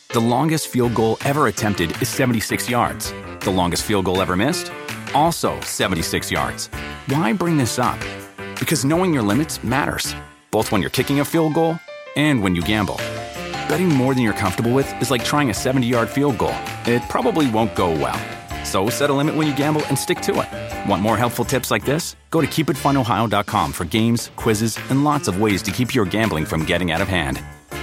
The longest field goal ever attempted is 76 yards. The longest field goal ever missed? Also 76 yards. Why bring this up? Because knowing your limits matters, both when you're kicking a field goal and when you gamble. Betting more than you're comfortable with is like trying a 70-yard field goal. It probably won't go well. So set a limit when you gamble and stick to it. Want more helpful tips like this? Go to keepitfunohio.com for games, quizzes, and lots of ways to keep your gambling from getting out of hand.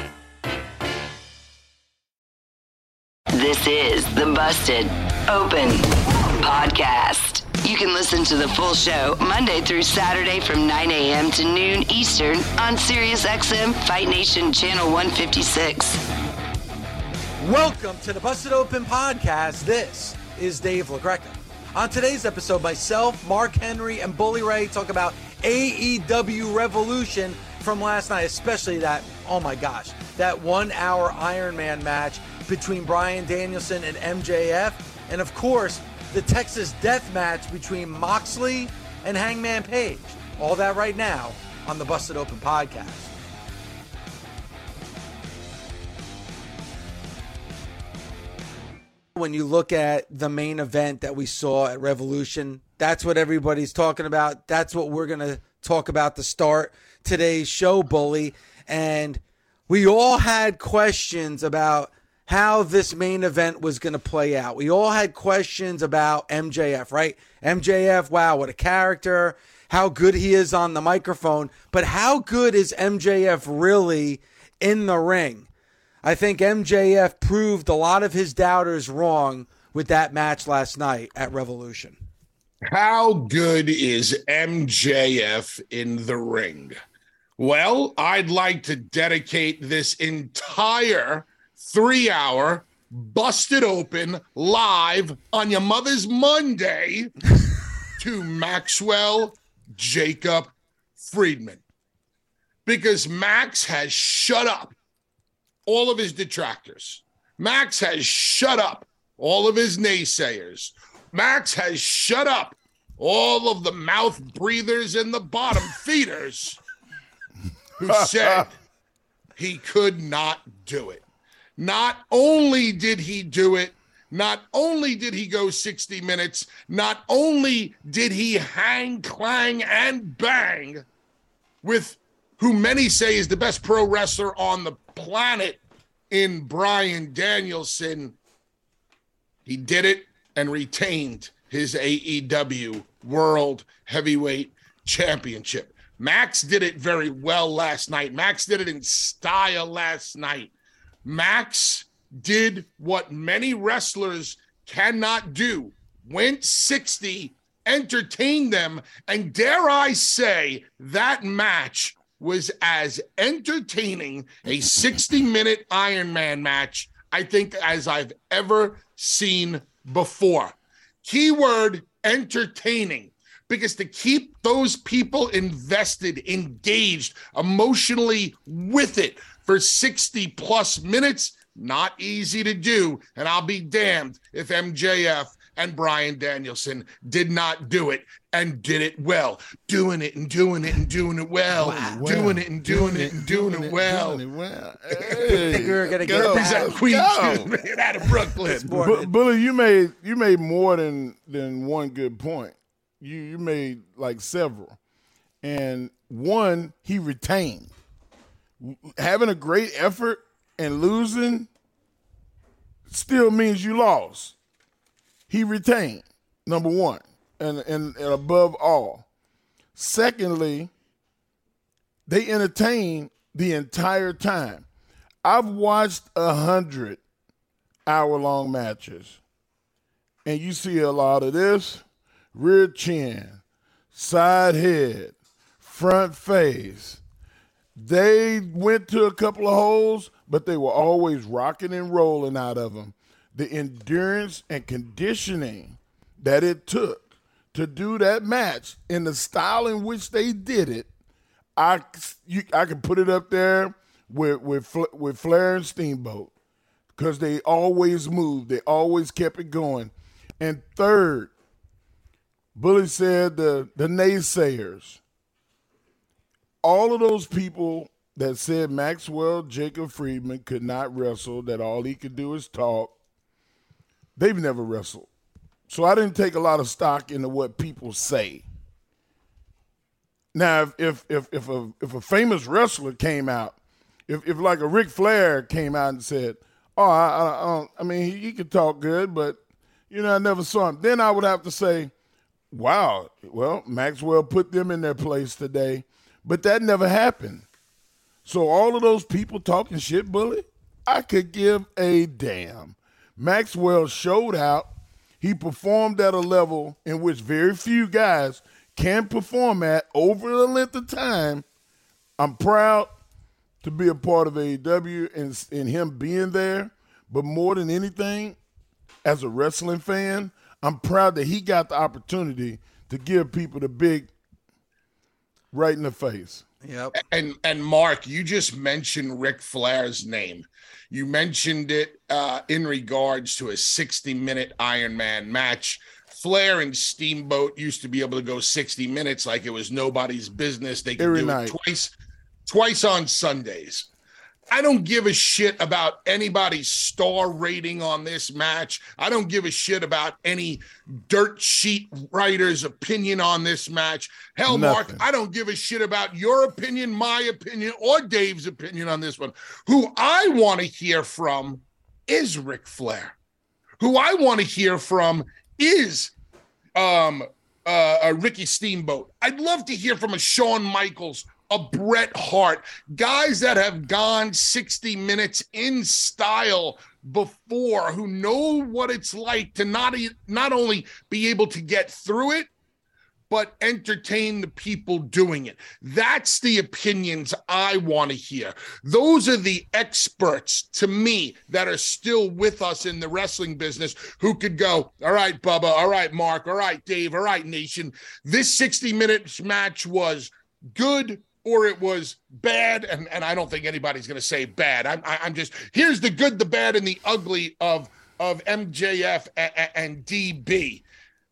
This is the Busted Open Podcast. You can listen to the full show Monday through Saturday from 9 a.m. to noon Eastern on SiriusXM Fight Nation Channel 156. Welcome to the Busted Open Podcast. This is Dave LaGreca. On today's episode, myself, Mark Henry, and Bully Ray talk about AEW Revolution from last night, especially that, oh my gosh, that 1 hour Iron Man match between Bryan Danielson and MJF, and of course, the Texas Death Match between Moxley and Hangman Page. All that right now on the Busted Open Podcast. When you look at the main event that we saw at Revolution, that's what everybody's talking about. That's what we're going to talk about to start today's show, Bully. And we all had questions about how this main event was going to play out. We all had questions about MJF, right? MJF, wow, what a character, how good he is on the microphone, but how good is MJF really in the ring? I think MJF proved a lot of his doubters wrong with that match last night at Revolution. How good is MJF in the ring? Well, I'd like to dedicate this entire 3-hour Busted Open live on your mother's Monday to Maxwell Jacob Friedman, because Max has shut up all of his detractors. Max has shut up all of his naysayers. Max has shut up all of the mouth breathers and the bottom feeders who said he could not do it. Not only did he do it, not only did he go 60 minutes, not only did he hang, clang, and bang with who many say is the best pro wrestler on the planet in Bryan Danielson, he did it and retained his AEW World Heavyweight Championship. Max did it very well last night. Max did it in style last night. Max did what many wrestlers cannot do. Went 60, entertained them, and dare I say, that match was as entertaining a 60-minute Iron Man match, I think, as I've ever seen before. Keyword entertaining, because to keep those people invested, engaged, emotionally with it for 60 plus minutes, not easy to do. And I'll be damned if MJF and Bryan Danielson did not do it and did it well. Doing it and doing it and doing it well. Wow. Doing it and doing it and doing it well. Hey, you're going to get that. He's out of Queens, out of Brooklyn. Bully, you made more than one good point. You made like several. And one, he retained. Having a great effort and losing still means you lost. He retained, number one, and above all. Secondly, they entertained the entire time. I've watched 100 hour-long matches, and you see a lot of this: rear chin, side head, front face. They went to a couple of holes, but they were always rocking and rolling out of them. The endurance and conditioning that it took to do that match in the style in which they did it, I can put it up there with Flair and Steamboat, because they always moved. They always kept it going. And third, Bully said the naysayers. All of those people that said Maxwell Jacob Friedman could not wrestle, that all he could do is talk. They've never wrestled. So I didn't take a lot of stock into what people say. Now, if a famous wrestler came out, if like a Ric Flair came out and said, "Oh, I mean, he could talk good, but I never saw him," then I would have to say, "Wow, well, Maxwell put them in their place today," but that never happened. So all of those people talking shit, Bully, I could give a damn. Maxwell showed out. He performed at a level in which very few guys can perform at over the length of time. I'm proud to be a part of AEW and him being there. But more than anything, as a wrestling fan, I'm proud that he got the opportunity to give people the big right in the face. Yep. And Mark, you just mentioned Ric Flair's name. You mentioned it in regards to a 60-minute Iron Man match. Flair and Steamboat used to be able to go 60 minutes like it was nobody's business. They could do it twice on Sundays. I don't give a shit about anybody's star rating on this match. I don't give a shit about any dirt sheet writer's opinion on this match. Hell, Nothing. Mark, I don't give a shit about your opinion, my opinion, or Dave's opinion on this one. Who I want to hear from is Ric Flair. Who I want to hear from is Ricky Steamboat. I'd love to hear from a Shawn Michaels, a Bret Hart, guys that have gone 60 minutes in style before, who know what it's like to not only be able to get through it, but entertain the people doing it. That's the opinions I want to hear. Those are the experts to me that are still with us in the wrestling business who could go, all right, Bubba, all right, Mark, all right, Dave, all right, Nation. This 60-minute match was good or it was bad, and I don't think anybody's going to say bad. I'm just, here's the good, the bad, and the ugly of MJF and DB.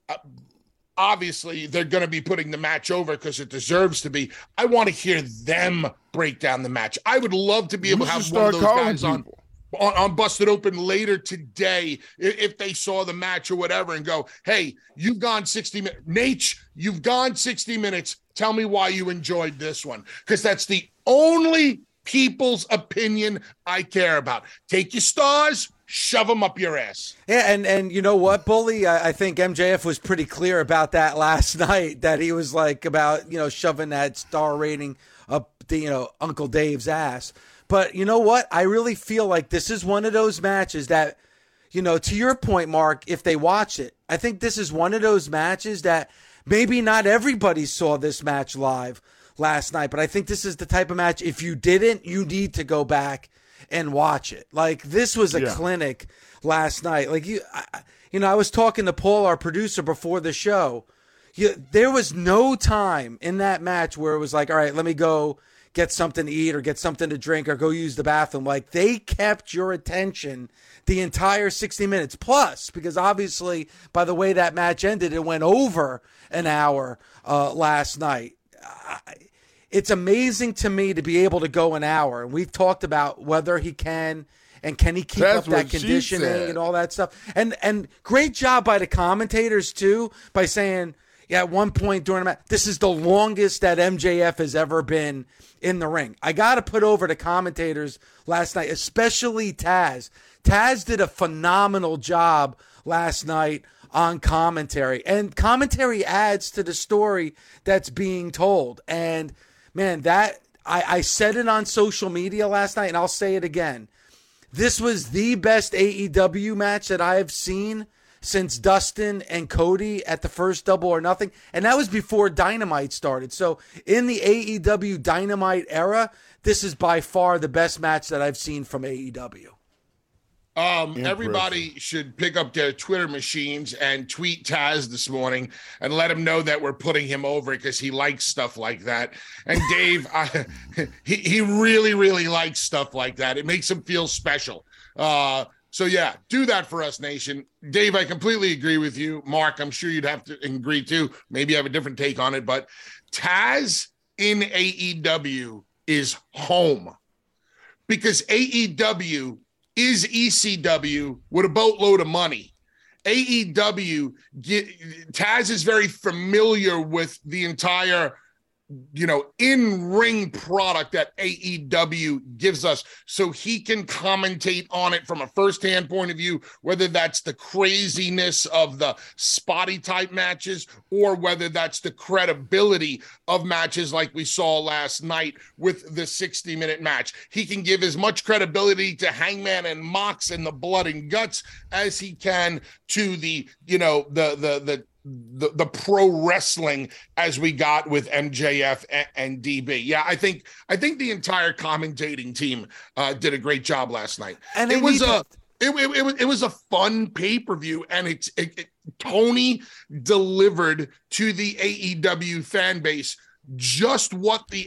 Obviously, they're going to be putting the match over because it deserves to be. I want to hear them break down the match. I would love to be able to have one of those guys on Busted Open later today if they saw the match or whatever and go, hey, you've gone 60 minutes. Nate, you've gone 60 minutes. Tell me why you enjoyed this one. Because that's the only people's opinion I care about. Take your stars, shove them up your ass. Yeah, and you know what, Bully? I think MJF was pretty clear about that last night, that he was like about, shoving that star rating up the, Uncle Dave's ass. But you know what? I really feel like this is one of those matches that, to your point, Mark, if they watch it, I think this is one of those matches that maybe not everybody saw this match live last night, but I think this is the type of match, if you didn't, you need to go back and watch it. Like, this was a clinic last night. Like, I was talking to Paul, our producer, before the show. There was no time in that match where it was like, all right, let me go get something to eat or get something to drink or go use the bathroom. Like, they kept your attention the entire 60 minutes plus, because obviously by the way that match ended, it went over an hour last night. It's amazing to me to be able to go an hour. And we've talked about whether he can and can he keep up that conditioning and all that stuff. And great job by the commentators too, by saying, at one point during the match, this is the longest that MJF has ever been in the ring. I got to put over the commentators last night, especially Taz. Taz did a phenomenal job last night on commentary, and commentary adds to the story that's being told. And man, I said it on social media last night, and I'll say it again. This was the best AEW match that I have seen since Dustin and Cody at the first Double or Nothing. And that was before Dynamite started. So in the AEW Dynamite era, this is by far the best match that I've seen from AEW. Everybody should pick up their Twitter machines and tweet Taz this morning and let him know that we're putting him over because he likes stuff like that. And Dave, he really, really likes stuff like that. It makes him feel special. So yeah, do that for us, Nation. Dave, I completely agree with you. Mark, I'm sure you'd have to agree too. Maybe you have a different take on it, but Taz in AEW is home, because AEW is ECW with a boatload of money. AEW, Taz is very familiar with the entire, in-ring product that AEW gives us, so he can commentate on it from a first-hand point of view, whether that's the craziness of the spotty type matches or whether that's the credibility of matches like we saw last night with the 60-minute match. He can give as much credibility to Hangman and Mox and the blood and guts as he can to the pro wrestling as we got with MJF and DB. Yeah, I think the entire commentating team did a great job last night. And it was a fun pay-per-view, and Tony delivered to the AEW fan base just what the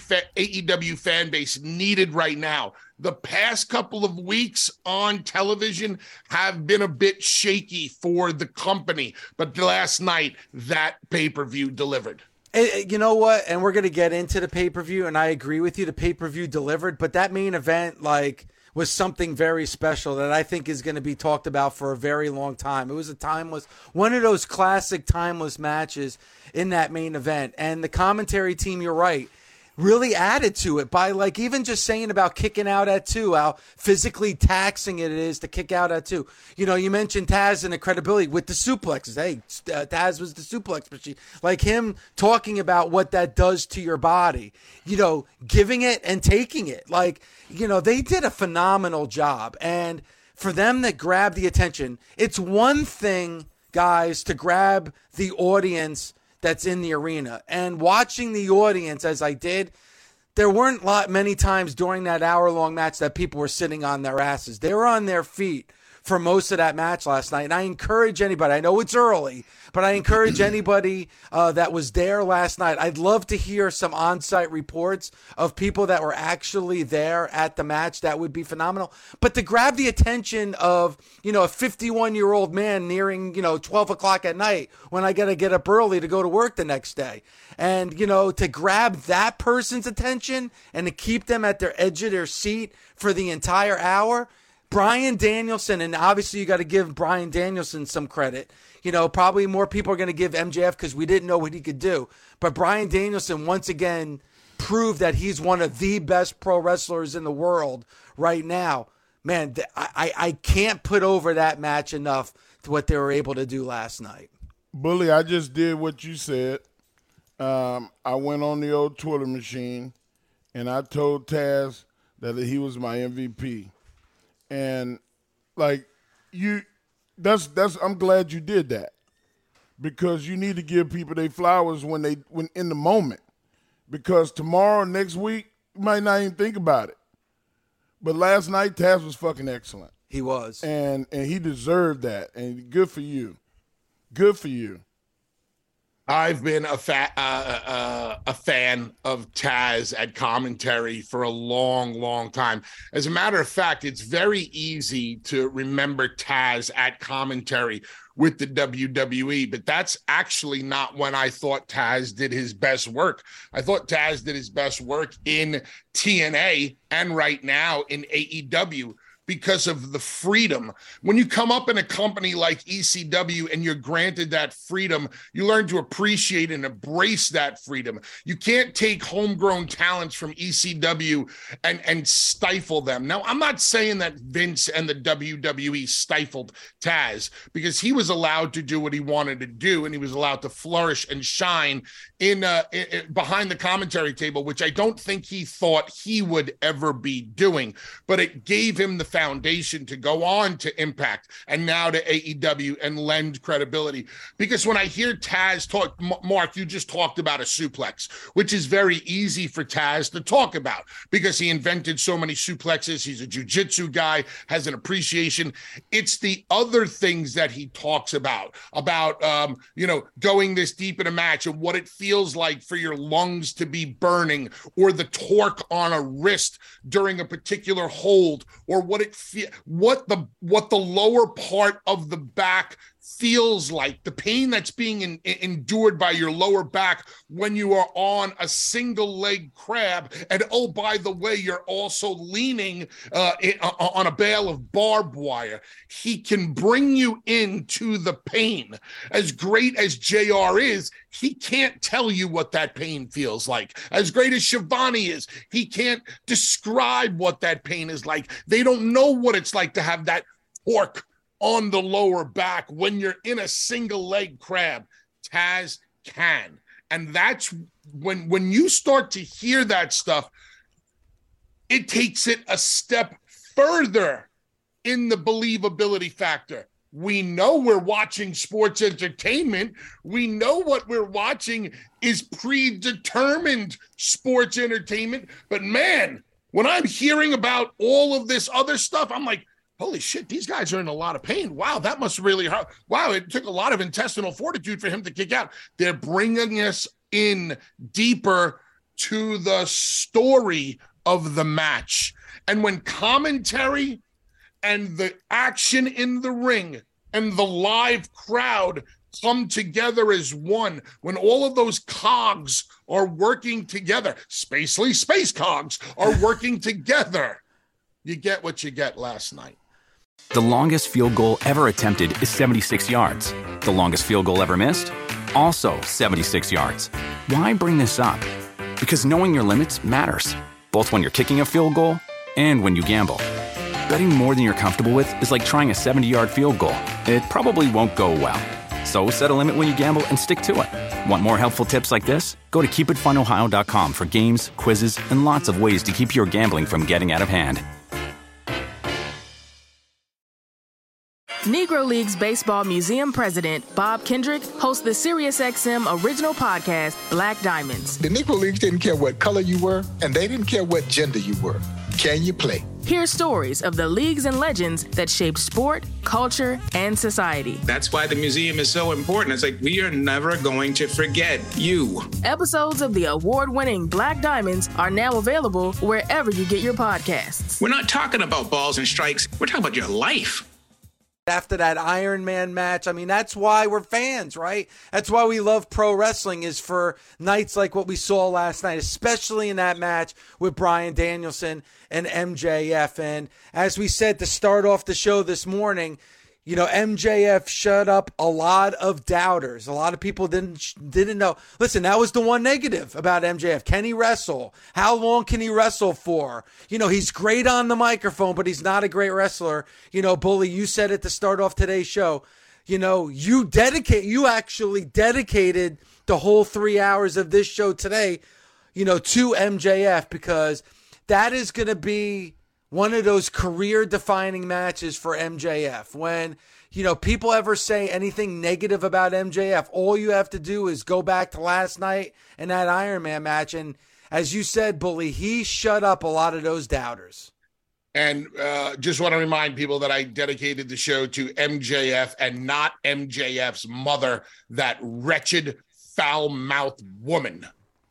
AEW fan base needed right now. The past couple of weeks on television have been a bit shaky for the company, but last night that pay-per-view delivered. You know what? And we're going to get into the pay-per-view, and I agree with you. The pay-per-view delivered, but that main event, was something very special that I think is going to be talked about for a very long time. It was one of those classic timeless matches in that main event. And the commentary team, you're right, really added to it by even just saying about kicking out at 2, how physically taxing it is to kick out at 2. You mentioned Taz and the credibility with the suplexes. Hey, Taz was the suplex machine. Him talking about what that does to your body, giving it and taking it. They did a phenomenal job. And for them to grab the attention, it's one thing, guys, to grab the audience that's in the arena. And watching the audience as I did, there weren't many times during that hour-long match that people were sitting on their asses. They were on their feet for most of that match last night. And I encourage anybody, I know it's early, but I encourage anybody that was there last night. I'd love to hear some on-site reports of people that were actually there at the match. That would be phenomenal. But to grab the attention of, a 51-year-old man nearing, 12 o'clock at night when I got to get up early to go to work the next day. And, to grab that person's attention and to keep them at their edge of their seat for the entire hour, Bryan Danielson, and obviously you got to give Bryan Danielson some credit. Probably more people are going to give MJF because we didn't know what he could do. But Bryan Danielson, once again, proved that he's one of the best pro wrestlers in the world right now. Man, I can't put over that match enough to what they were able to do last night. Bully, I just did what you said. I went on the old Twitter machine, and I told Taz that he was my MVP. And I'm glad you did that, because you need to give people their flowers when in the moment, because tomorrow, next week, you might not even think about it. But last night, Taz was fucking excellent. He was. And he deserved that. And good for you. Good for you. I've been a fan of Taz at commentary for a long, long time. As a matter of fact, it's very easy to remember Taz at commentary with the WWE, but that's actually not when I thought Taz did his best work. I thought Taz did his best work in TNA and right now in AEW, because of the freedom. When you come up in a company like ECW and you're granted that freedom, you learn to appreciate and embrace that freedom. You can't take homegrown talents from ECW and stifle them. Now, I'm not saying that Vince and the WWE stifled Taz, because he was allowed to do what he wanted to do, and he was allowed to flourish and shine in behind the commentary table, which I don't think he thought he would ever be doing. But it gave him the foundation to go on to Impact and now to AEW and lend credibility. Because when I hear Taz talk, Mark, you just talked about a suplex, which is very easy for Taz to talk about because he invented so many suplexes. He's a jiu-jitsu guy, has an appreciation. It's the other things that he talks about going this deep in a match and what it feels like for your lungs to be burning, or the torque on a wrist during a particular hold, or what the lower part of the back feels like, the pain that's being endured by your lower back when you are on a single leg crab. And oh, by the way, you're also leaning on a bale of barbed wire. He can bring you into the pain. As great as JR is, he can't tell you what that pain feels like. As great as Shivani is, he can't describe what that pain is like. They don't know what it's like to have that torque on the lower back when you're in a single leg crab. Taz can. And that's when you start to hear that stuff, it takes it a step further in the believability factor. We know we're watching sports entertainment. We know what we're watching is predetermined sports entertainment. But man, when I'm hearing about all of this other stuff, I'm like, holy shit, these guys are in a lot of pain. Wow, that must really hurt. Wow, it took a lot of intestinal fortitude for him to kick out. They're bringing us in deeper to the story of the match. And when commentary and the action in the ring and the live crowd come together as one, when all of those cogs are working together, Spacely Space cogs are working together, you get what you get last night. The longest field goal ever attempted is 76 yards. The longest field goal ever missed? Also 76 yards. Why bring this up? Because knowing your limits matters, both when you're kicking a field goal and when you gamble. Betting more than you're comfortable with is like trying a 70-yard field goal. It probably won't go well. So set a limit when you gamble and stick to it. Want more helpful tips like this? Go to keepitfunohio.com for games, quizzes, and lots of ways to keep your gambling from getting out of hand. Negro Leagues Baseball Museum President Bob Kendrick hosts the SiriusXM original podcast, Black Diamonds. The Negro Leagues didn't care what color you were, and they didn't care what gender you were. Can you play? Hear stories of the leagues and legends that shaped sport, culture, and society. That's why the museum is so important. It's like, we are never going to forget you. Episodes of the award-winning Black Diamonds are now available wherever you get your podcasts. We're not talking about balls and strikes. We're talking about your life. After that Iron Man match, I mean, that's why we're fans, right? That's why we love pro wrestling, is for nights like what we saw last night, especially in that match with Bryan Danielson and MJF. And as we said to start off the show this morning, you know, MJF shut up a lot of doubters. A lot of people didn't know. Listen, that was the one negative about MJF. Can he wrestle? How long can he wrestle for? You know, he's great on the microphone, but he's not a great wrestler. You know, Bully, you said it to start off today's show. You know, you actually dedicated the whole 3 hours of this show today, you know, to MJF, because that is going to be one of those career-defining matches for MJF. When, you know, people ever say anything negative about MJF, all you have to do is go back to last night and that Iron Man match. And as you said, Bully, he shut up a lot of those doubters. And just want to remind people that I dedicated the show to MJF and not MJF's mother, that wretched, foul-mouthed woman.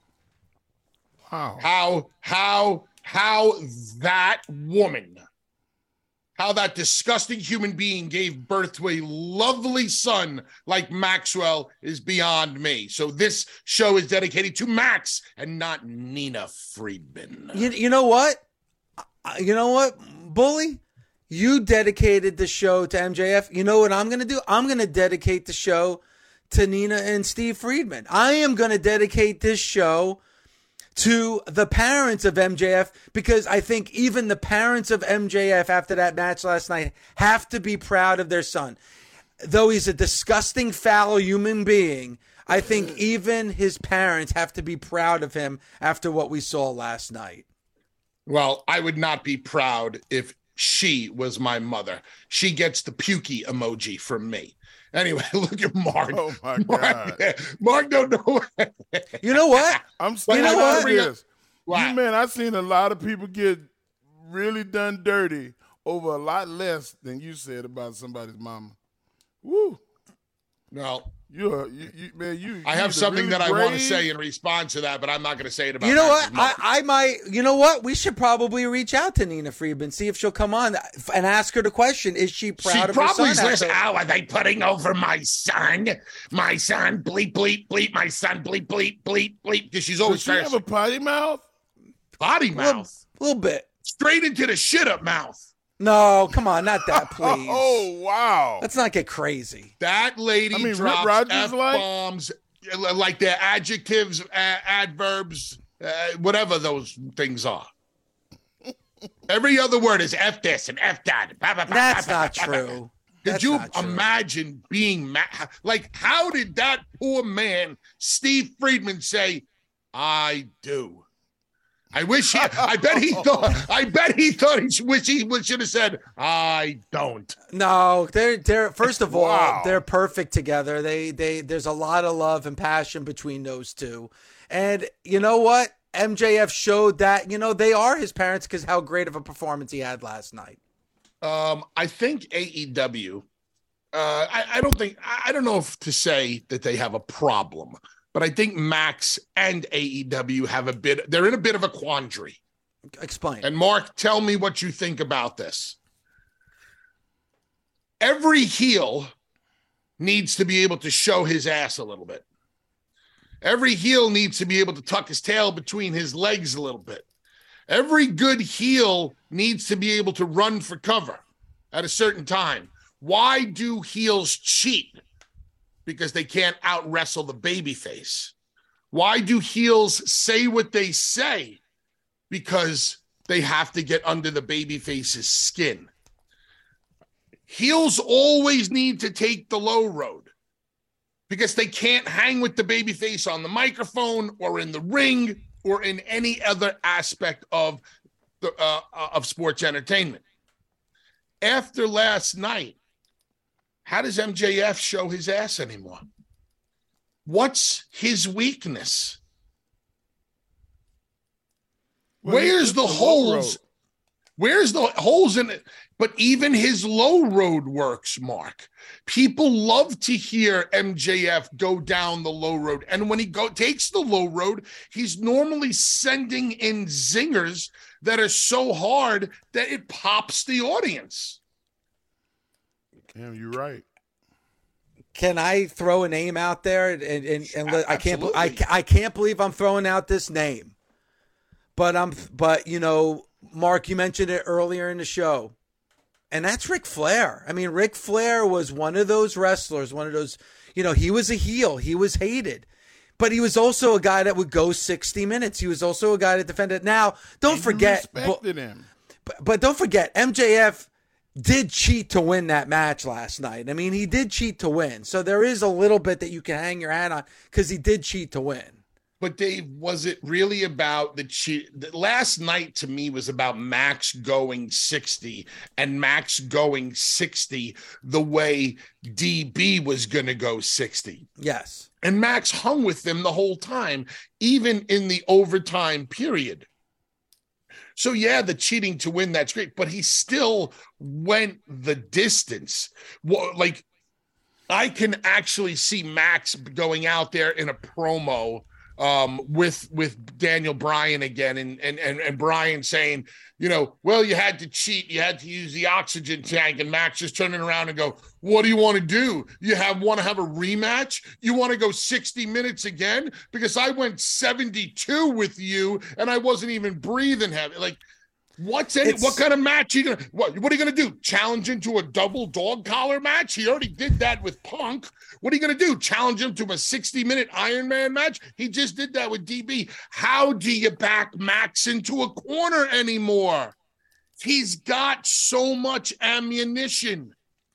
Wow. How that woman, how that disgusting human being gave birth to a lovely son like Maxwell is beyond me. So this show is dedicated to Max and not Nina Friedman. You know what? You know what, Bully? You dedicated the show to MJF. You know what I'm going to do? I'm going to dedicate the show to Nina and Steve Friedman. I am going to dedicate this show to the parents of MJF, because I think even the parents of MJF after that match last night have to be proud of their son. Though he's a disgusting, foul human being, I think even his parents have to be proud of him after what we saw last night. Well, I would not be proud if she was my mother. She gets the pukey emoji from me. Anyway, look at Mark. Oh, my God. Mark don't know. You know what? I'm saying, you know what? This. Wow. You, man, I've seen a lot of people get really done dirty over a lot less than you said about somebody's mama. Woo. No. I have something really that I want to say in response to that, but I'm not going to say it about. You know what? I might. You know what? We should probably reach out to Nina Friedman, see if she'll come on and ask her the question: is she proud of her son? She probably says, "Oh, are they putting over my son? My son, bleep bleep bleep. My son, bleep bleep bleep bleep." Because she's always Does she have a potty mouth? Potty mouth, a little bit, straight into the shit up mouth. No, come on, not that, please. Oh, wow. Let's not get crazy. That lady drops F-bombs, like their adjectives, adverbs, whatever those things are. Every other word is F this and F that. That's not true. Could you imagine being like, how did that poor man, Steve Friedman, say, I do? I bet he thought he should have said, I don't. No, they're first of all, they're perfect together. There's a lot of love and passion between those two. And you know what? MJF showed that, they are his parents because how great of a performance he had last night. I think AEW, I don't know if to say that they have a problem. But I think Max and AEW they're in a bit of a quandary. Explain. And Mark, tell me what you think about this. Every heel needs to be able to show his ass a little bit. Every heel needs to be able to tuck his tail between his legs a little bit. Every good heel needs to be able to run for cover at a certain time. Why do heels cheat? Because they can't out-wrestle the babyface. Why do heels say what they say? Because they have to get under the babyface's skin. Heels always need to take the low road because they can't hang with the babyface on the microphone or in the ring or in any other aspect of sports entertainment. After last night, how does MJF show his ass anymore? What's his weakness? Where's the holes? Where's the holes in it? But even his low road works, Mark. People love to hear MJF go down the low road. And when he takes the low road, he's normally sending in zingers that are so hard that it pops the audience. Damn, you're right. Can I throw a name out there? And I can't believe I'm throwing out this name. But Mark, you mentioned it earlier in the show. And that's Ric Flair. I mean, Ric Flair was one of those wrestlers, he was a heel. He was hated. But he was also a guy that would go 60 minutes. He was also a guy that defended. Now, don't forget. Respected him. But don't forget, MJF did cheat to win that match last night. I mean, he did cheat to win. So there is a little bit that you can hang your hat on because he did cheat to win. But Dave, was it really about the cheat? Last night to me was about Max going 60 and Max going 60 the way DB was going to go 60. Yes. And Max hung with them the whole time, even in the overtime period. So, yeah, the cheating to win, that's great. But he still went the distance. Like, I can actually see Max going out there in a promo with Daniel Bryan again and Bryan saying, well, you had to cheat. You had to use the oxygen tank. And Max just turning around and go, what do you want to do? You want to have a rematch? You want to go 60 minutes again? Because I went 72 with you and I wasn't even breathing heavy. Like, what kind of match you gonna? What are you gonna do? Challenge him to a double dog collar match? He already did that with Punk. What are you gonna do? Challenge him to a 60-minute Iron Man match? He just did that with DB. How do you back Max into a corner anymore? He's got so much ammunition.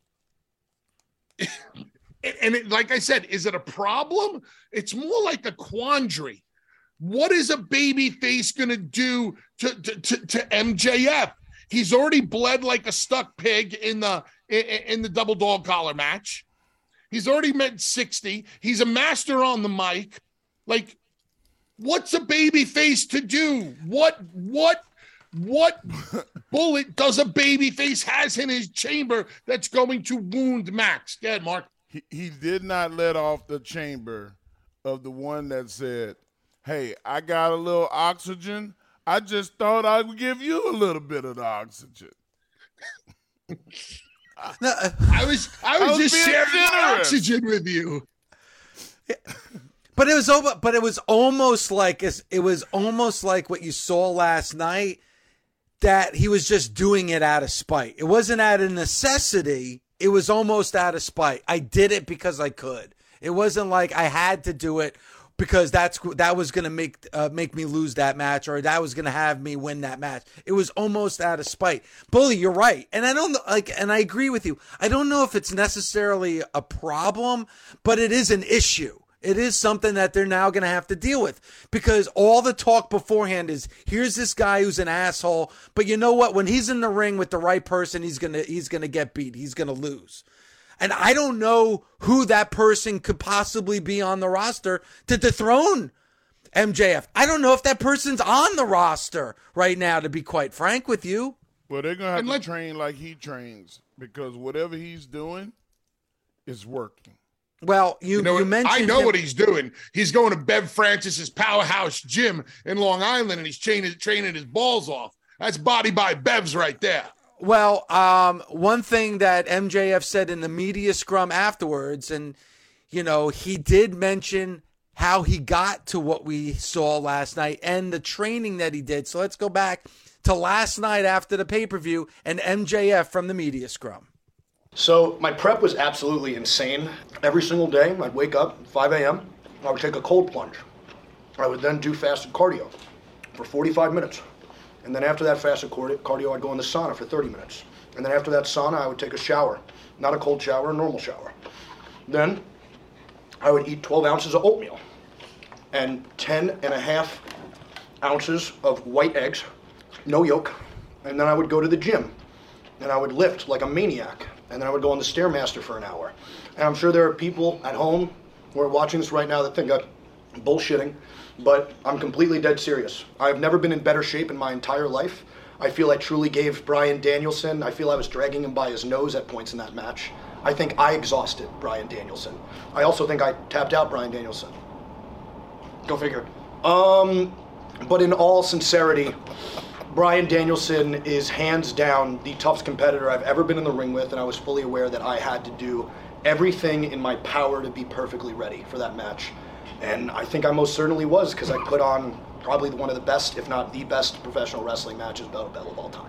Like I said, is it a problem? It's more like a quandary. What is a baby face going to do to MJF? He's already bled like a stuck pig in the double dog collar match. He's already met 60. He's a master on the mic. Like, what's a baby face to do? What bullet does a baby face has in his chamber that's going to wound Max? Go ahead, Mark. he did not let off the chamber of the one that said, hey, I got a little oxygen. I just thought I would give you a little bit of the oxygen. No, I was just sharing the oxygen with you. But it was almost like what you saw last night, that he was just doing it out of spite. It wasn't out of necessity. It was almost out of spite. I did it because I could. It wasn't like I had to do it because that was going to make me lose that match, or that was going to have me win that match. It was almost out of spite. Bully, you're right. And I don't know, and I agree with you. I don't know if it's necessarily a problem, but it is an issue. It is something that they're now going to have to deal with, because all the talk beforehand is, here's this guy who's an asshole, but you know what? When he's in the ring with the right person, he's going to get beat. He's going to lose. And I don't know who that person could possibly be on the roster to dethrone MJF. I don't know if that person's on the roster right now, to be quite frank with you. Well, they're going to have to train like he trains, because whatever he's doing is working. Well, you mentioned I know what he's doing. He's going to Bev Francis's Powerhouse Gym in Long Island, and he's training his balls off. That's Body by Bev's right there. Well, one thing that MJF said in the media scrum afterwards, and, he did mention how he got to what we saw last night and the training that he did. So let's go back to last night after the pay-per-view and MJF from the media scrum. So my prep was absolutely insane. Every single day, I'd wake up at 5 a.m., I would take a cold plunge. I would then do fasted cardio for 45 minutes. And then after that fasted cardio, I'd go in the sauna for 30 minutes. And then after that sauna, I would take a shower. Not a cold shower, a normal shower. Then I would eat 12 ounces of oatmeal and 10.5 ounces of white eggs, no yolk. And then I would go to the gym and I would lift like a maniac. And then I would go on the Stairmaster for an hour. And I'm sure there are people at home who are watching this right now that think I'm bullshitting, but I'm completely dead serious. I've never been in better shape in my entire life. I feel I truly gave Bryan Danielson, I feel I was dragging him by his nose at points in that match. I think I exhausted Bryan Danielson. I also think I tapped out Bryan Danielson. Go figure. But in all sincerity, Bryan Danielson is hands down the toughest competitor I've ever been in the ring with, and I was fully aware that I had to do everything in my power to be perfectly ready for that match. And I think I most certainly was, because I put on probably one of the best, if not the best, professional wrestling matches bell to bell of all time.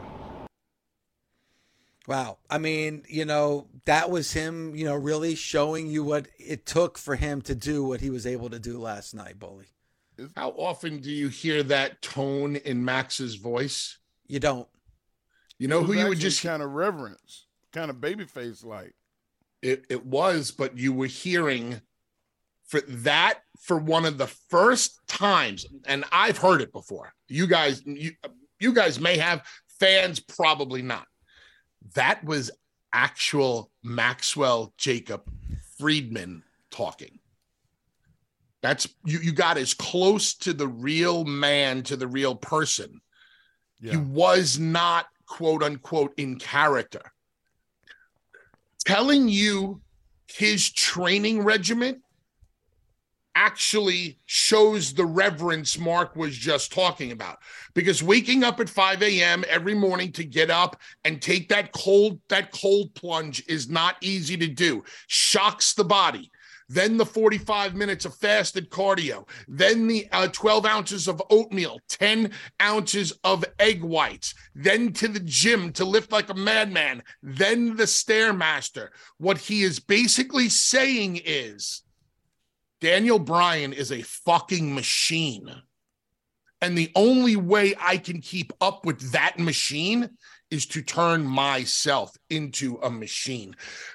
Wow. I mean, that was him, really showing you what it took for him to do what he was able to do last night, Bully. How often do you hear that tone in Max's voice? You don't. You know who you would just kind of reverence, kind of babyface like. It was, but you were hearing for one of the first times, and I've heard it before. You guys may have, fans probably not. That was actual Maxwell Jacob Friedman talking. That's you got as close to the real man, to the real person. Yeah. He was not, quote unquote, in character. Telling you his training regimen actually shows the reverence Mark was just talking about. Because waking up at 5 a.m. every morning to get up and take that cold plunge is not easy to do. Shocks the body. Then the 45 minutes of fasted cardio, then the 12 ounces of oatmeal, 10 ounces of egg whites, then to the gym to lift like a madman, then the Stairmaster. What he is basically saying is, Daniel Bryan is a fucking machine. And the only way I can keep up with that machine is to turn myself into a machine.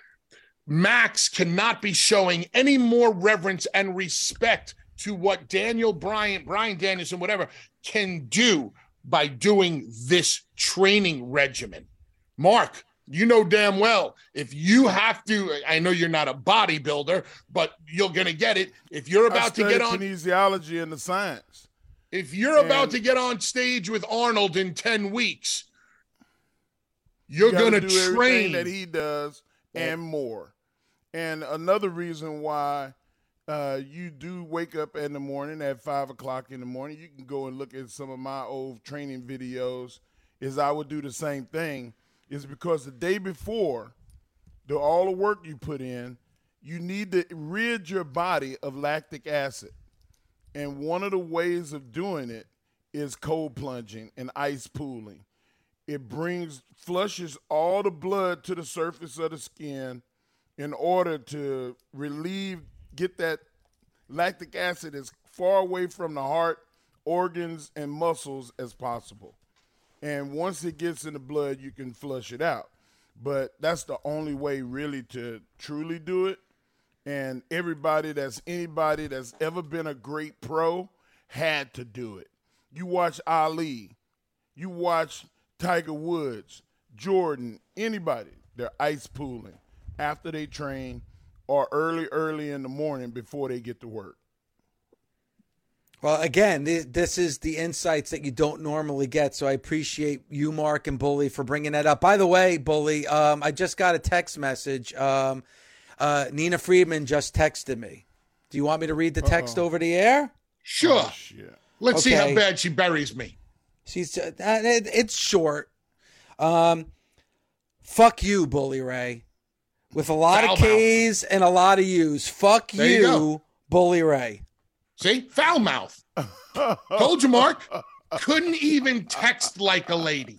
Max cannot be showing any more reverence and respect to what Bryan Danielson, whatever, can do by doing this training regimen. Mark, you know damn well, if you have to, I know you're not a bodybuilder, but you're going to get it. If you're about to get on kinesiology and the science, if you're about to get on stage with Arnold in 10 weeks, you're going to train that he does and more. And another reason why you do wake up in the morning at 5 o'clock in the morning, you can go and look at some of my old training videos, is I would do the same thing, is because the day before, all the work you put in, you need to rid your body of lactic acid. And one of the ways of doing it is cold plunging and ice pooling. It flushes all the blood to the surface of the skin in order to get that lactic acid as far away from the heart, organs, and muscles as possible. And once it gets in the blood, you can flush it out. But that's the only way really to truly do it. And anybody that's ever been a great pro had to do it. You watch Ali, you watch Tiger Woods, Jordan, anybody, they're ice pooling after they train or early in the morning before they get to work. Well, again, this is the insights that you don't normally get, so I appreciate you, Mark, and Bully for bringing that up. By the way, Bully, I just got a text message. Nina Friedman just texted me. Do you want me to read the text over the air? Sure. Oh, shit. Let's see how bad she buries me. It's short. Fuck you, Bully Ray. With a lot of K's and a lot of U's. Fuck you, Bully Ray. See? Foul mouth. Told you, Mark. Couldn't even text like a lady.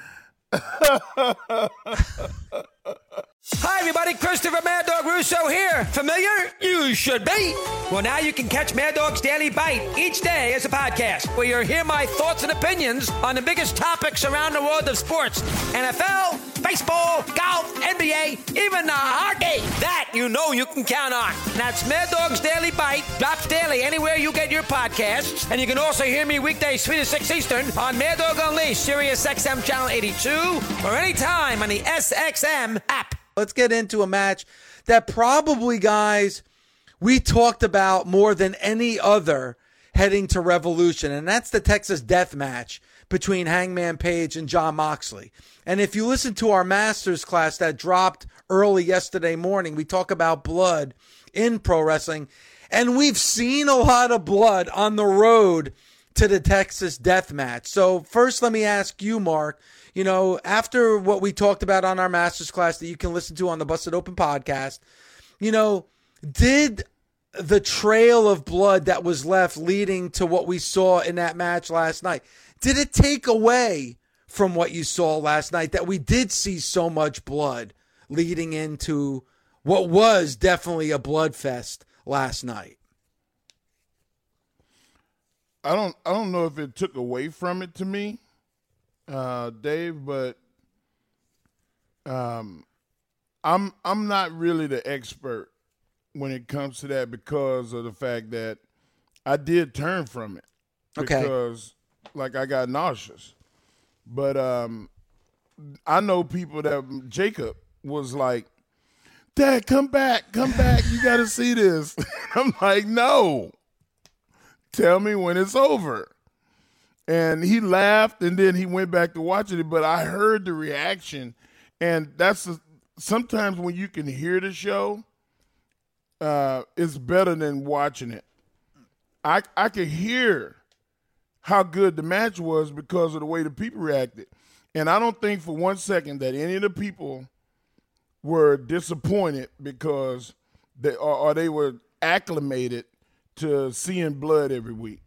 Hi, everybody. Christopher Mad Dog Russo here. Familiar? You should be. Well, now you can catch Mad Dog's Daily Bite each day as a podcast, where you'll hear my thoughts and opinions on the biggest topics around the world of sports. NFL, baseball, golf, NBA, even hockey. That you know you can count on. That's Mad Dog's Daily Bite. Drops daily anywhere you get your podcasts. And you can also hear me weekdays 3 to 6 Eastern on Mad Dog Unleashed, Sirius XM Channel 82, or anytime on the SXM app. Let's get into a match that probably, guys, we talked about more than any other heading to Revolution, and that's the Texas Death Match between Hangman Page and Jon Moxley. And if you listen to our Masters class that dropped early yesterday morning, we talk about blood in pro wrestling, and we've seen a lot of blood on the road to the Texas Death Match. So first, let me ask you, Mark, you know, after what we talked about on our Masters class that you can listen to on the Busted Open podcast, you know, did the trail of blood that was left leading to what we saw in that match last night, did it take away from what you saw last night that we did see so much blood leading into what was definitely a blood fest last night? I don't know if it took away from it to me, Dave, but I'm not really the expert when it comes to that because of the fact that I did turn from it. Okay. Because I got nauseous. But I know people that Jacob was like, Dad, come back, you got to see this. I'm like, no. Tell me when it's over. And he laughed, and then he went back to watching it, but I heard the reaction, and sometimes when you can hear the show, it's better than watching it. I could hear how good the match was because of the way the people reacted. And I don't think for 1 second that any of the people were disappointed because they were acclimated to seeing blood every week.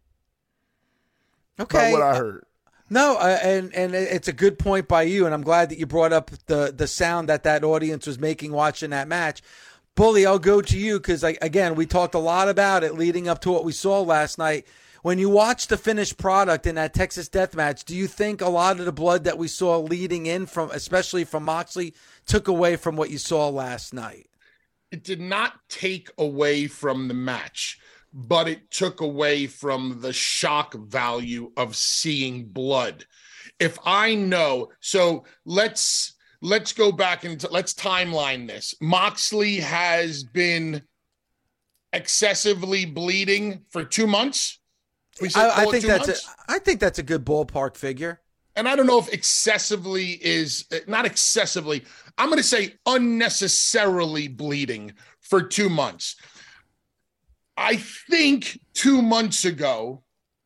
Okay. By what I heard. No, and it's a good point by you, and I'm glad that you brought up the sound that audience was making watching that match. Bully, I'll go to you because, again, we talked a lot about it leading up to what we saw last night. When you watch the finished product in that Texas Death Match, do you think a lot of the blood that we saw leading in, especially from Moxley, took away from what you saw last night? It did not take away from the match, but it took away from the shock value of seeing blood. If I know, so let's go back and let's timeline this. Moxley has been excessively bleeding for 2 months. I think that's a good ballpark figure. and I don't know if excessively is not excessively, I'm going to say unnecessarily bleeding for 2 months. I think 2 months ago,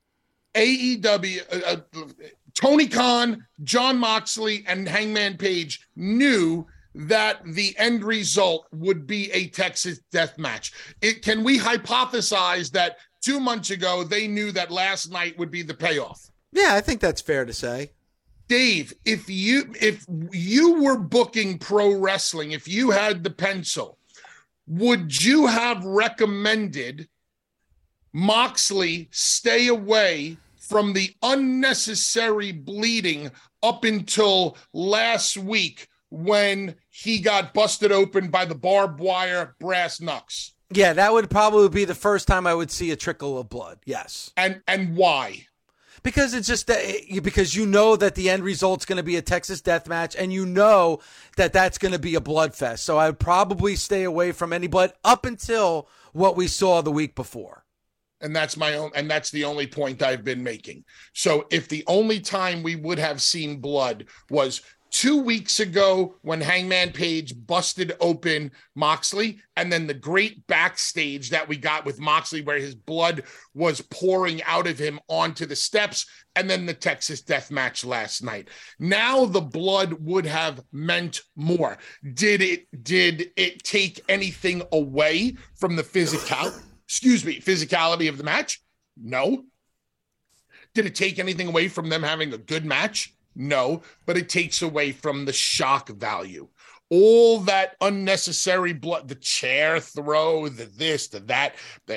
AEW, Tony Khan, Jon Moxley, and Hangman Page knew that the end result would be a Texas death match. Can we hypothesize that 2 months ago they knew that last night would be the payoff? Yeah, I think that's fair to say. Dave, if you were booking pro wrestling, if you had the pencil, would you have recommended Moxley stay away from the unnecessary bleeding up until last week when he got busted open by the barbed wire brass knucks? Yeah, that would probably be the first time I would see a trickle of blood. Yes. And why? Because it's just because you know that the end result's going to be a Texas death match, and you know that that's going to be a blood fest. So I would probably stay away from any blood up until what we saw the week before. And that's that's the only point I've been making. So if the only time we would have seen blood was 2 weeks ago when Hangman Page busted open Moxley, and then the great backstage that we got with Moxley where his blood was pouring out of him onto the steps, and then the Texas death match last night. Now the blood would have meant more. Did it take anything away from the physicality of the match? No. Did it take anything away from them having a good match? No, but it takes away from the shock value. All that unnecessary blood, the chair throw, the this, the that,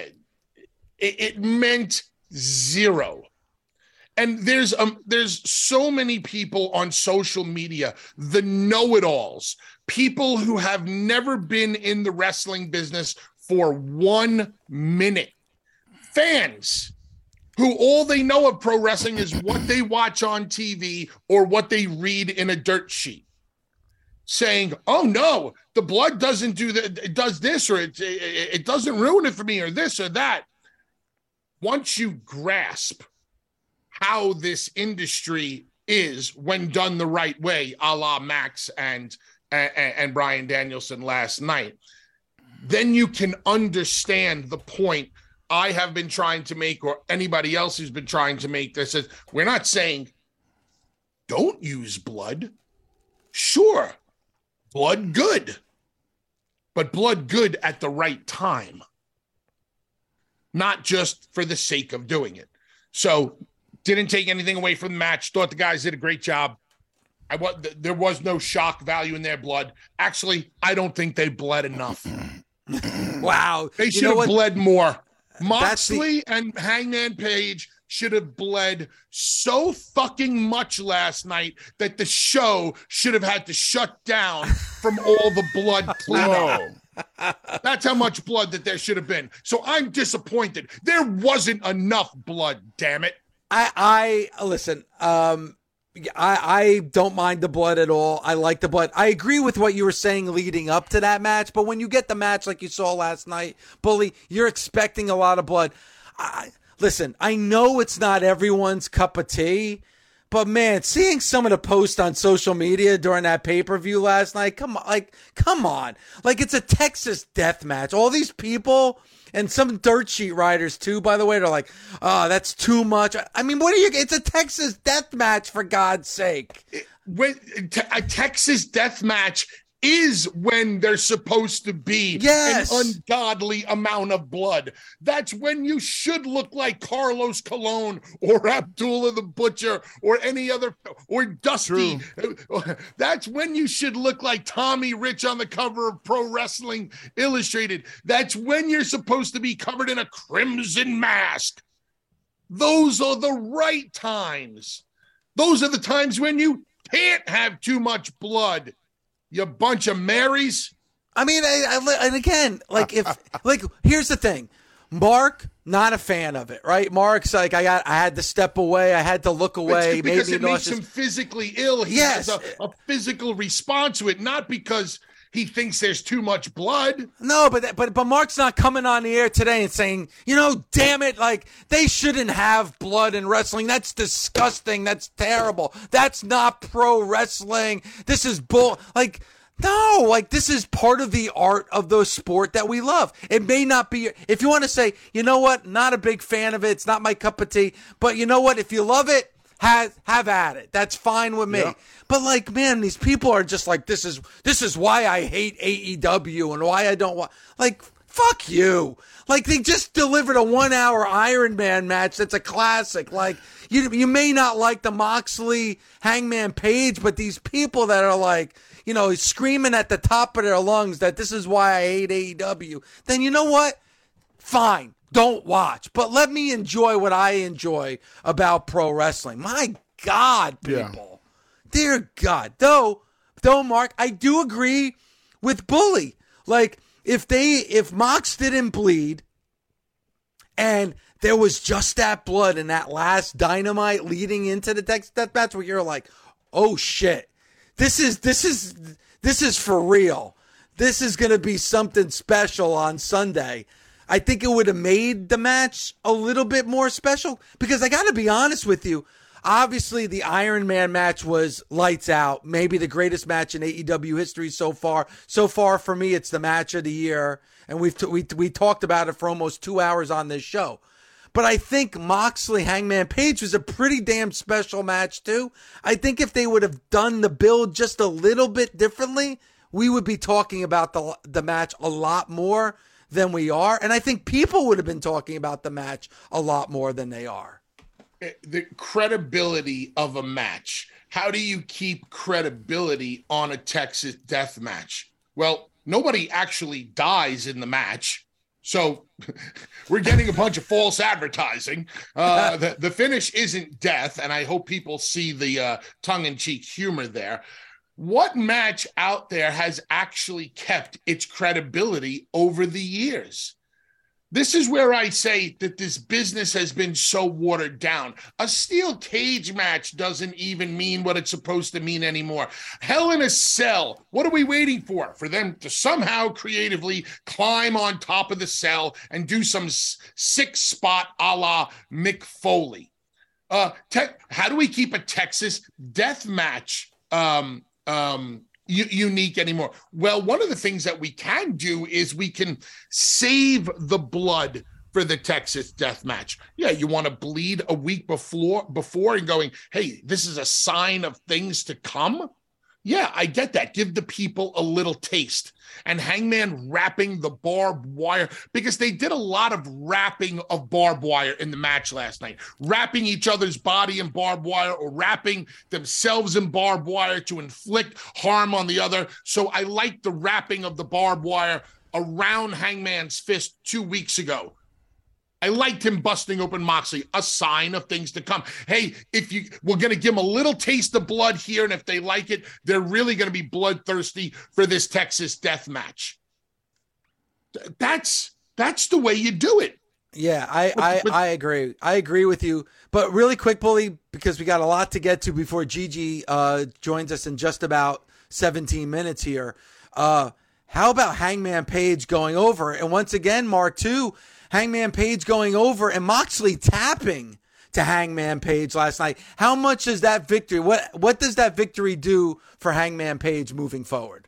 it meant zero. And there's so many people on social media, the know-it-alls, people who have never been in the wrestling business for 1 minute, fans who all they know of pro wrestling is what they watch on TV or what they read in a dirt sheet, saying, oh no, the blood doesn't do that, it does this, or it doesn't ruin it for me, or this or that. Once you grasp how this industry is when done the right way, a la Max and Bryan Danielson last night, then you can understand the point I have been trying to make, or anybody else who's been trying to make this, is we're not saying don't use blood. Sure, blood good, but blood good at the right time, not just for the sake of doing it. So didn't take anything away from the match. Thought the guys did a great job. There was no shock value in their blood. Actually, I don't think they bled enough. Wow. They should have bled more. Moxley and Hangman Page should have bled so fucking much last night that the show should have had to shut down from all the blood cleanup. That's how much blood that there should have been. So I'm disappointed. There wasn't enough blood, damn it. I listen, I don't mind the blood at all. I like the blood. I agree with what you were saying leading up to that match, but when you get the match like you saw last night, Bully, you're expecting a lot of blood. Listen, I know it's not everyone's cup of tea, but man, seeing some of the posts on social media during that pay-per-view last night, come on. Like, it's a Texas death match. All these people, and some dirt sheet riders too, by the way, they're like, oh, that's too much. I mean, it's a Texas death match, for God's sake. A Texas death match is when there's supposed to be an ungodly amount of blood. That's when you should look like Carlos Colon or Abdullah the Butcher or any other, or Dusty. True. That's when you should look like Tommy Rich on the cover of Pro Wrestling Illustrated. That's when you're supposed to be covered in a crimson mask. Those are the right times. Those are the times when you can't have too much blood. You bunch of Marys. I mean, and again, here's the thing. Mark, not a fan of it, right? Mark's like, I had to step away. I had to look away. Because it makes him physically ill. He has a physical response to it, not because he thinks there's too much blood. No, but Mark's not coming on the air today and saying, damn it, like they shouldn't have blood in wrestling. That's disgusting. That's terrible. That's not pro wrestling. This is bull. Like, no, like this is part of the art of the sport that we love. It may not be, if you want to say, you know what, not a big fan of it. It's not my cup of tea. But you know what, if you love it, have at it. That's fine with me. Yeah. But like, man, these people are just like, this is why I hate AEW and why I don't want, like, fuck you. Like, they just delivered a 1 hour Iron Man match that's a classic. Like, you may not like the Moxley Hangman Page, but these people that are like, screaming at the top of their lungs that this is why I hate AEW, then you know what? Fine. Don't watch, but let me enjoy what I enjoy about pro wrestling. My God, people. Yeah. Dear God. Though, Mark, I do agree with Bully. Like, if Mox didn't bleed and there was just that blood in that last Dynamite leading into the Texas Death Match where you're like, oh shit, this is for real. This is going to be something special on Sunday. I think it would have made the match a little bit more special because I got to be honest with you. Obviously, the Iron Man match was lights out, maybe the greatest match in AEW history so far. So far, for me, it's the match of the year, and we talked about it for almost 2 hours on this show. But I think Moxley Hangman Page was a pretty damn special match too. I think if they would have done the build just a little bit differently, we would be talking about the match a lot more than we are. And I think people would have been talking about the match a lot more than they are. The credibility of a match. How do you keep credibility on a Texas death match? Well, nobody actually dies in the match. So we're getting a bunch of false advertising. The finish isn't death, and I hope people see the tongue-in-cheek humor there. What match out there has actually kept its credibility over the years? This is where I say that this business has been so watered down. A steel cage match doesn't even mean what it's supposed to mean anymore. Hell in a Cell. What are we waiting for? For them to somehow creatively climb on top of the cell and do some sick spot a la Mick Foley. How do we keep a Texas death match unique anymore? Well, one of the things that we can do is we can save the blood for the Texas death match. Yeah, you want to bleed a week before and going, hey, this is a sign of things to come. Yeah, I get that. Give the people a little taste. And Hangman wrapping the barbed wire, because they did a lot of wrapping of barbed wire in the match last night, wrapping each other's body in barbed wire or wrapping themselves in barbed wire to inflict harm on the other. So I like the wrapping of the barbed wire around Hangman's fist 2 weeks ago. I liked him busting open Moxley, a sign of things to come. Hey, we're going to give them a little taste of blood here, and if they like it, they're really going to be bloodthirsty for this Texas death match. That's the way you do it. Yeah, I agree. I agree with you. But really quick, Bully, because we got a lot to get to before Gigi joins us in just about 17 minutes here. How about Hangman Page going over? And once again, Mark, too, Hangman Page going over and Moxley tapping to Hangman Page last night. How much is that victory? What does that victory do for Hangman Page moving forward?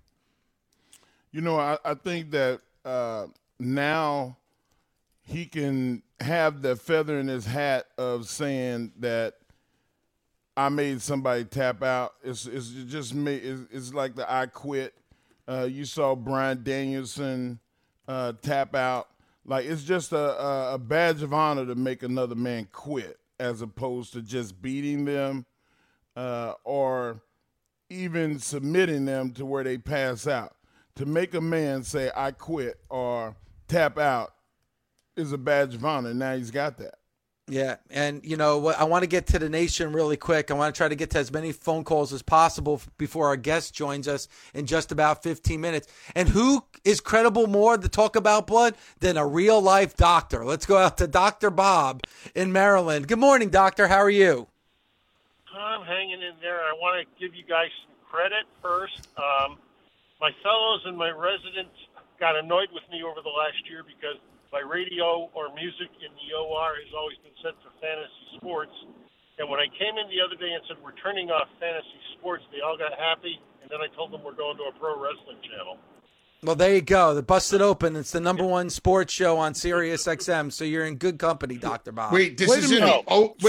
I think that now he can have the feather in his hat of saying that I made somebody tap out. It's like the I quit. You saw Bryan Danielson tap out. Like, it's just a badge of honor to make another man quit as opposed to just beating them or even submitting them to where they pass out. To make a man say, I quit or tap out is a badge of honor. Now he's got that. Yeah, and you know what? I want to get to the nation really quick. I want to try to get to as many phone calls as possible before our guest joins us in just about 15 minutes. And who is credible more to talk about blood than a real-life doctor? Let's go out to Dr. Bob in Maryland. Good morning, doctor. How are you? I'm hanging in there. I want to give you guys some credit first. My fellows and my residents got annoyed with me over the last year because my radio or music in the OR has always been set for fantasy sports. And when I came in the other day and said, we're turning off fantasy sports, they all got happy. And then I told them we're going to a pro wrestling channel. Well, there you go. The Busted Open. It's the #1 sports show on Sirius XM. So you're in good company, Dr. Bob. Wait a minute.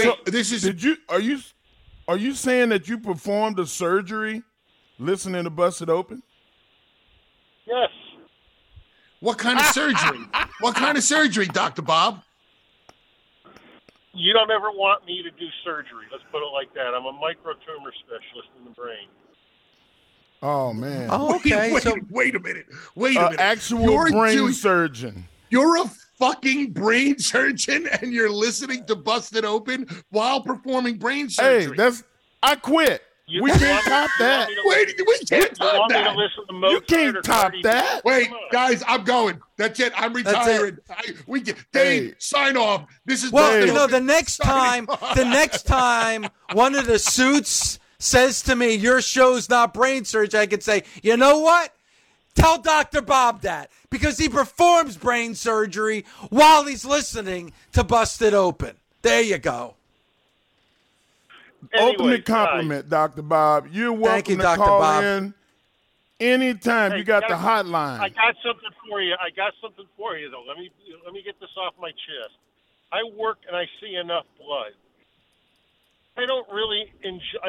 Are you saying that you performed a surgery listening to Busted Open? Yes. What kind of surgery? What kind of surgery, Dr. Bob? You don't ever want me to do surgery. Let's put it like that. I'm a microtumor specialist in the brain. Oh, man. Oh, okay. Wait a minute. Wait a minute. Actual brain surgeon. You're a fucking brain surgeon and you're listening to Busted Open while performing brain surgery. Hey, I quit. We can't top that. Wait, we can't top that. You can't top that. Wait, guys, I'm going. That's it. I'm retiring. Dave, sign off. This is the next time one of the suits says to me, your show's not brain surgery, I could say, you know what? Tell Dr. Bob that, because he performs brain surgery while he's listening to Busted Open. There you go. Ultimate compliment, Dr. Bob. You're welcome to call in anytime. You got the hotline. I got something for you. Though. Let me get this off my chest. I work and I see enough blood. I don't really enjoy.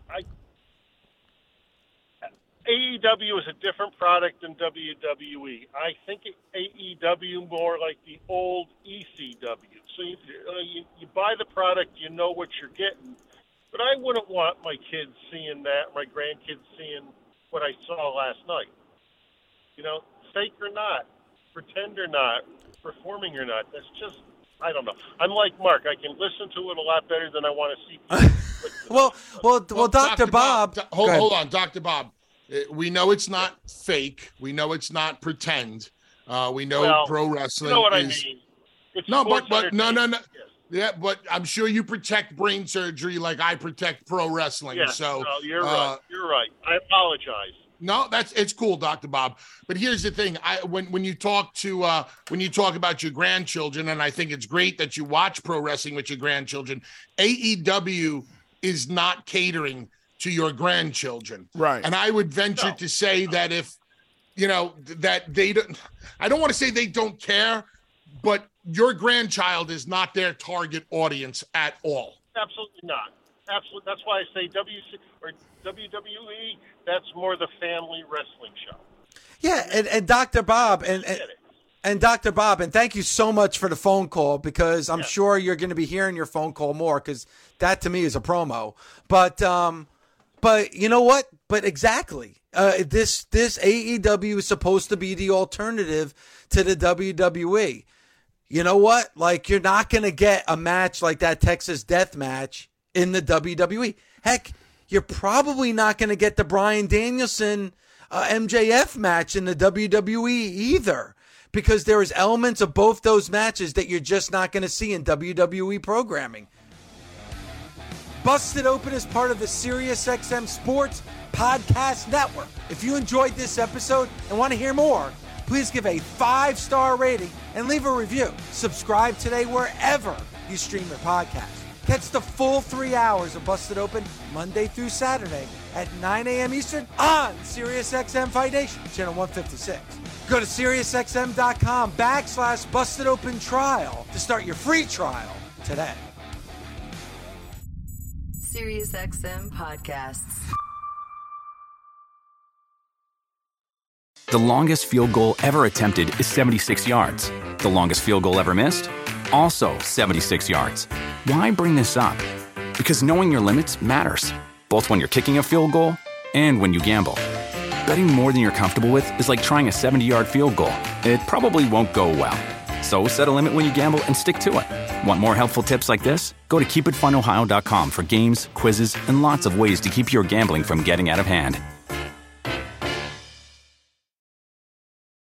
AEW is a different product than WWE. I think AEW more like the old ECW. So you buy the product, you know what you're getting. But I wouldn't want my kids seeing that, my grandkids seeing what I saw last night. Fake or not, pretend or not, performing or not. That's just, I don't know. I'm like Mark. I can listen to it a lot better than I want to see people. well, Dr. Bob. Hold on, Dr. Bob. We know it's not fake. We know it's not pretend. We know pro wrestling. You know what I mean? It's no. Yeah, but I'm sure you protect brain surgery like I protect pro wrestling. Yes, so no, you're right. You're right. I apologize. No, it's cool, Dr. Bob. But here's the thing: when you talk about your grandchildren, and I think it's great that you watch pro wrestling with your grandchildren. AEW is not catering to your grandchildren, right? And I would venture to say that if that they don't, I don't want to say they don't care, but your grandchild is not their target audience at all. Absolutely not. Absolutely. That's why I say WWE, that's more the family wrestling show. Yeah, and Dr. Bob, and Dr. Bob, and thank you so much for the phone call, because I'm sure you're going to be hearing your phone call more, because that to me is a promo. But you know what? But exactly, this AEW is supposed to be the alternative to the WWE. You know what? Like, you're not going to get a match like that Texas Death Match in the WWE. Heck, you're probably not going to get the Bryan Danielson MJF match in the WWE either, because there is elements of both those matches that you're just not going to see in WWE programming. Busted Open is part of the SiriusXM Sports Podcast Network. If you enjoyed this episode and want to hear more, please give a 5-star rating and leave a review. Subscribe today wherever you stream your podcast. Catch the full 3 hours of Busted Open Monday through Saturday at 9 a.m. Eastern on SiriusXM Fight Nation, channel 156. Go to SiriusXM.com/Busted Open Trial to start your free trial today. SiriusXM Podcasts. The longest field goal ever attempted is 76 yards. The longest field goal ever missed? Also 76 yards. Why bring this up? Because knowing your limits matters, both when you're kicking a field goal and when you gamble. Betting more than you're comfortable with is like trying a 70-yard field goal. It probably won't go well. So set a limit when you gamble and stick to it. Want more helpful tips like this? Go to keepitfunohio.com for games, quizzes, and lots of ways to keep your gambling from getting out of hand.